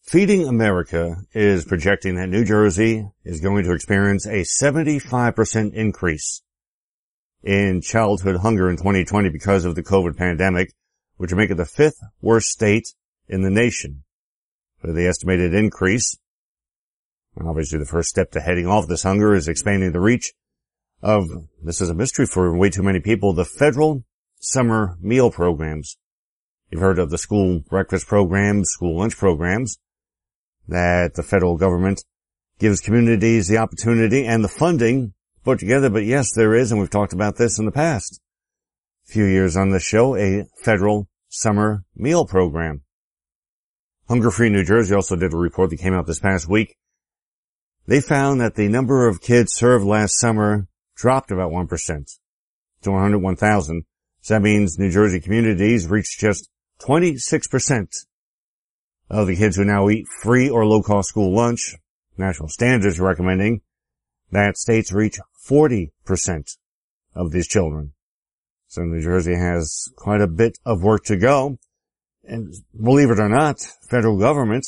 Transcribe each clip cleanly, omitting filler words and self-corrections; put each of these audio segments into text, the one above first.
Feeding America is projecting that New Jersey is going to experience a 75% increase in childhood hunger in 2020 because of the COVID pandemic, which will make it the fifth worst state in the nation. For the estimated increase, obviously the first step to heading off this hunger is expanding the reach of, this is a mystery for way too many people, the federal summer meal programs. You've heard of the school breakfast programs, school lunch programs that the federal government gives communities the opportunity and the funding to put together. But yes, there is, and we've talked about this in the past few years on the show, a federal summer meal program. Hunger Free New Jersey also did a report that came out this past week. They found that the number of kids served last summer dropped about 1% to 101,000. So that means New Jersey communities reached just 26% of the kids who now eat free or low-cost school lunch. National standards are recommending that states reach 40% of these children. So New Jersey has quite a bit of work to go. And believe it or not, federal government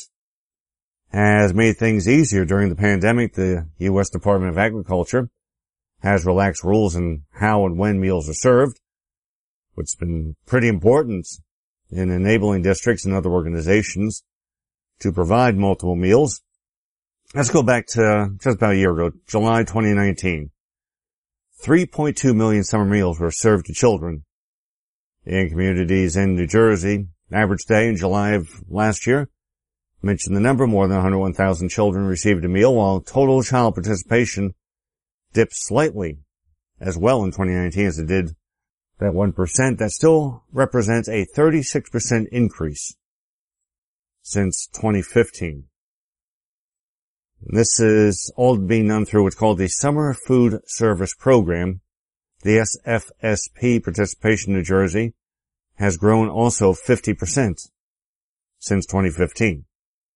has made things easier during the pandemic. The U.S. Department of Agriculture has relaxed rules on how and when meals are served, which has been pretty important in enabling districts and other organizations to provide multiple meals. Let's go back to just about a year ago, July 2019. 3.2 million summer meals were served to children in communities in New Jersey. Average day in July of last year, mentioned the number, more than 101,000 children received a meal, while total child participation dipped slightly as well in 2019 as it did that 1%. That still represents a 36% increase since 2015. This is all being done through what's called the Summer Food Service Program. The SFSP participation in New Jersey has grown also 50% since 2015.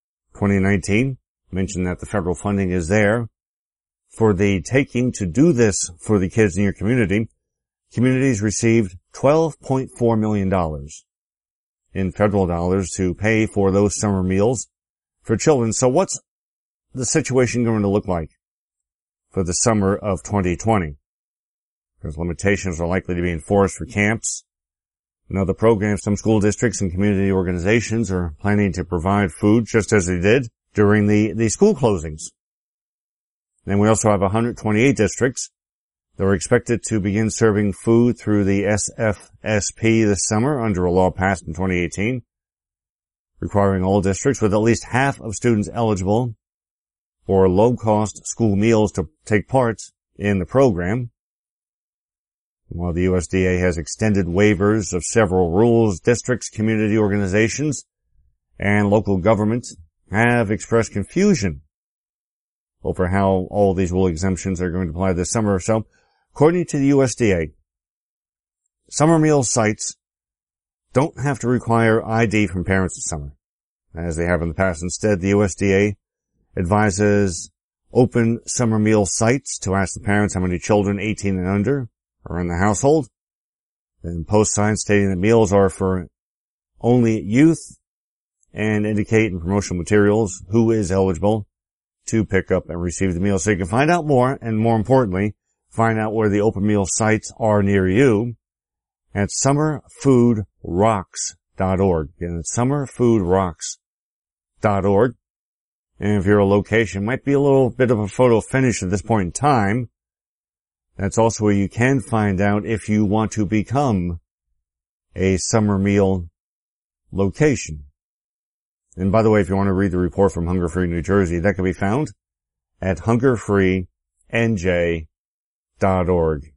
2019 mentioned that the federal funding is there for the taking to do this for the kids in your community. Communities received $12.4 million in federal dollars to pay for those summer meals for children. So what's the situation going to look like for the summer of 2020? Because limitations are likely to be enforced for camps and other programs. Some school districts and community organizations are planning to provide food just as they did during the school closings. Then we also have 128 districts that are expected to begin serving food through the SFSP this summer under a law passed in 2018, requiring all districts with at least half of students eligible for low-cost school meals to take part in the program. While the USDA has extended waivers of several rules, districts, community organizations, and local governments have expressed confusion over how all these rule exemptions are going to apply this summer. So, according to the USDA, summer meal sites don't have to require ID from parents this summer, as they have in the past. Instead, the USDA advises open summer meal sites to ask the parents how many children 18 and under are in the household, and post signs stating that meals are for only youth, and indicate in promotional materials who is eligible to pick up and receive the meal. So you can find out more, and more importantly, find out where the open meal sites are near you at summerfoodrocks.org. Again, it's summerfoodrocks.org. And if your location might be a little bit of a photo finish at this point in time, that's also where you can find out if you want to become a summer meal location. And by the way, if you want to read the report from Hunger Free New Jersey, that can be found at hungerfreenj.org.